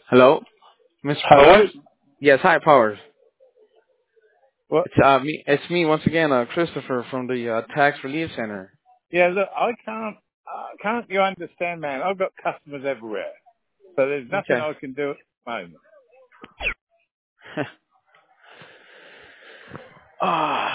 Hello, Mr. Hello? Powers? Yes, hi, Powers. What? It's me once again, Christopher from the Tax Relief Center. Yeah, look, can't you understand, man? I've got customers everywhere. So there's nothing Okay. I can do at the moment.